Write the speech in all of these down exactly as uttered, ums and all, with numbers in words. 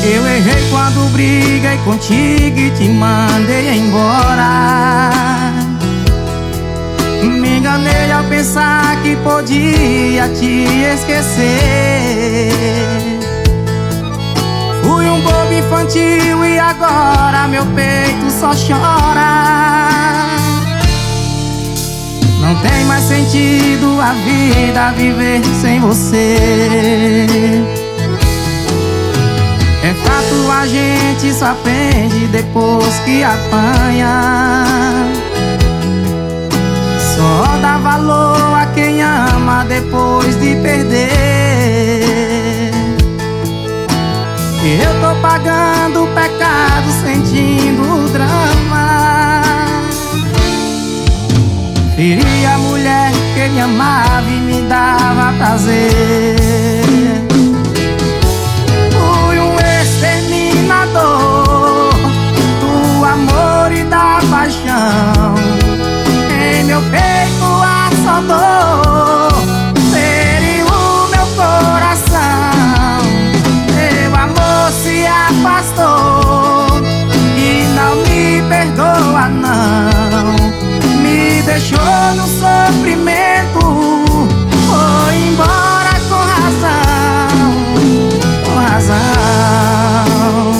Eu errei quando briguei contigo e te mandei embora. Me enganei ao pensar que podia te esquecer. Fui um bobo infantil e agora meu peito só chora. Não tem mais sentido a vida viver sem você. É fato, a gente só aprende depois que apanha. Só dá valor a quem ama depois de perder. Eu tô pagando o pecado, sentindo o drama. Feri a mulher que me amava e me dava prazer. Fui um exterminador do amor e da paixão. Em meu peito há só dor, feriu o meu coração. Meu amor se afastou e não me perdoa não. Me deixou no sofrimento, foi embora com razão, com razão.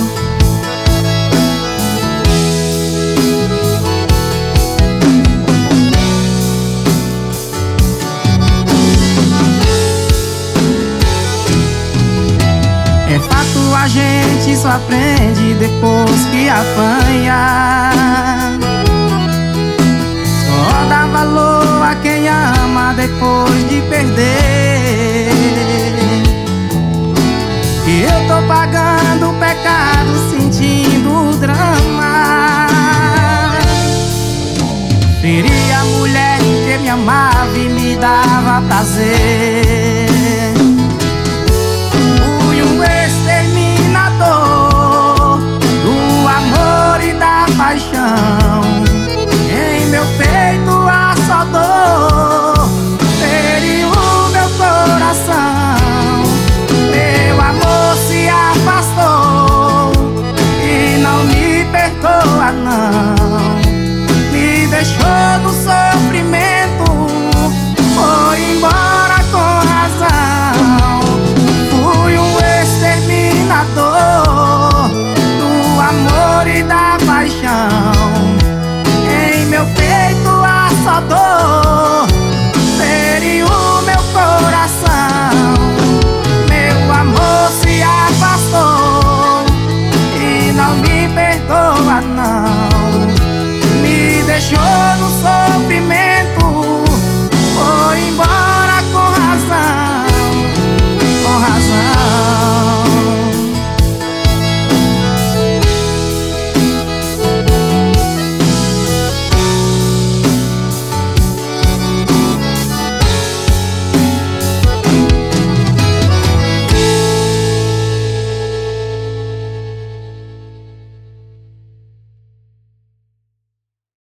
É fato, a gente só aprende depois que apanha. Só dá valor a quem ama depois de perder. E eu tô pagando o pecado, sentindo o drama. Feri a mulher que me amava e me dava prazer.